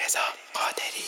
علیرضا قادری.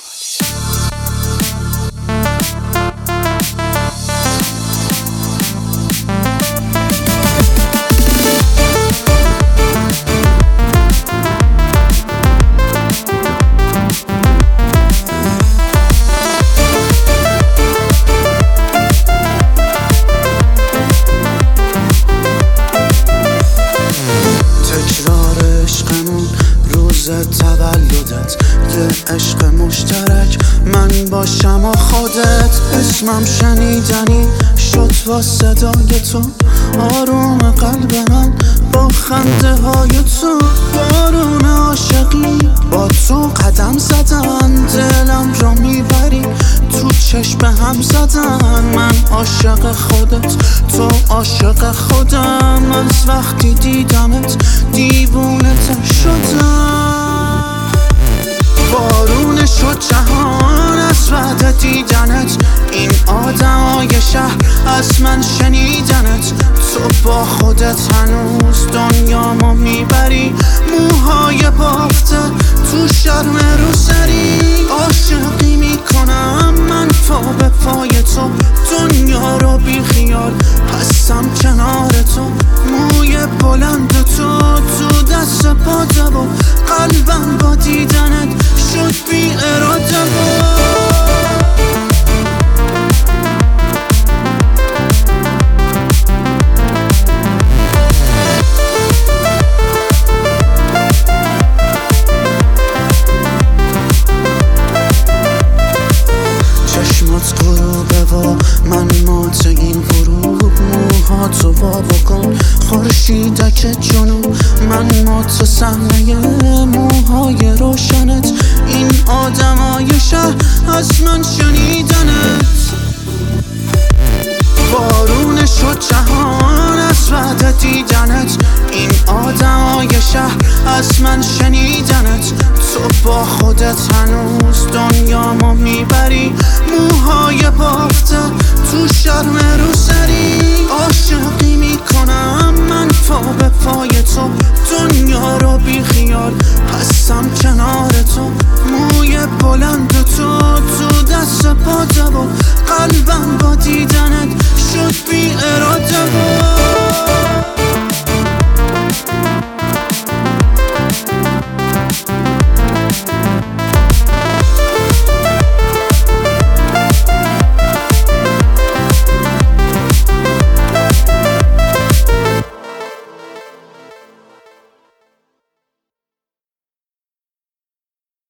تکرار عشقمون روز تولدت، یه عشق مشترک من باشم و خودت. اسمم شنیدنی شد با صدای تو، آروم قلب من با خنده های تو. بارون عاشقی با تو قدم زدن، دلم را میبری تو چشم هم زدن. من عاشق خودت، تو عاشق خودم. از وقتی دیدمت دیوونت شدم. بارون شد جهان از بعد دیدنت، این آدمای شهر از من شنیدنت. تو با خودت هنوز دنیامو میبری، موهای بافته تو شرم روسری. عاشقی میکنم من پا به پای تو، دنیا رو بی خیال هستم کنار تو. موی بلند تو تو دست پاته و قلبم با دیدنت شد بی اراده چشمات غروبه و من مات این غروب. موهاتو وا بکن خورشیدک جنوب، من مات صحنه موهای روشنت. این آدمای شهر از من شنیدنت. بارون شد جهان از بعد دیدنت، این آدمای شهر از من شنیدنت. تو با خودت هنوز دنیامو میبری، موهای بافته تو شرم روسری. عاشقی میکنم من پا به پای تو، دنیا رو بی خیال هستم کنار تو. موی بلند تو تو دست پاته و قلبم با دیدنت شد بی اراده